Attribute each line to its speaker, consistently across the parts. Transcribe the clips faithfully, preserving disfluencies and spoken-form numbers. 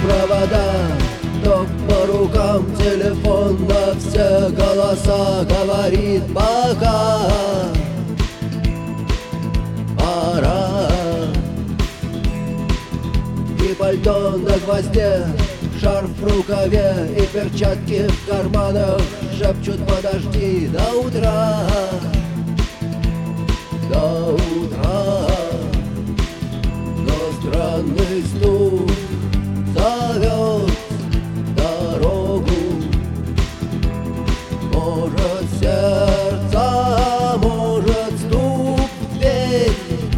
Speaker 1: провода, ток по рукам, телефон на все голоса говорит пока. Пора. И пальто на гвозде, шарф в рукаве и перчатки в карманах шепчут: подожди до утра, до утра. Но странный стук зовет дорогу. Может, сердце, может, стук в дверь.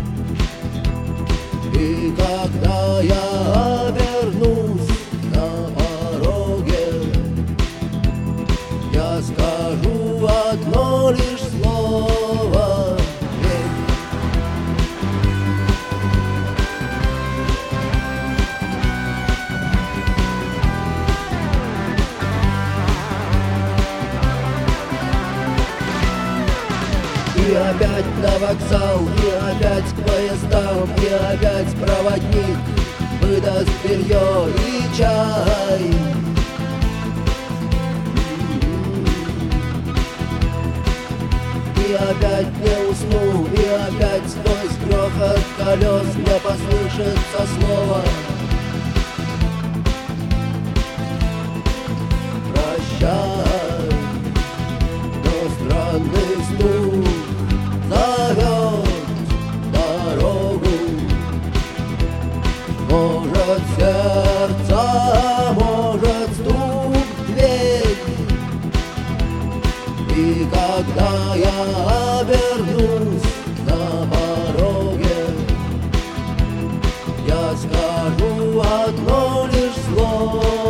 Speaker 1: И когда я обернусь на пороге, я скажу одно лишь слово: верь. И опять на вокзал, и опять к поездам, и опять проводник выдаст белье и чай. И опять не усну, и опять сквозь грохот колес мне послышится слово: прощай. Но странный стук зовет дорогу. Может, сердце, может, стук в дверь. И когда я обернусь на пороге, я скажу одно лишь слово: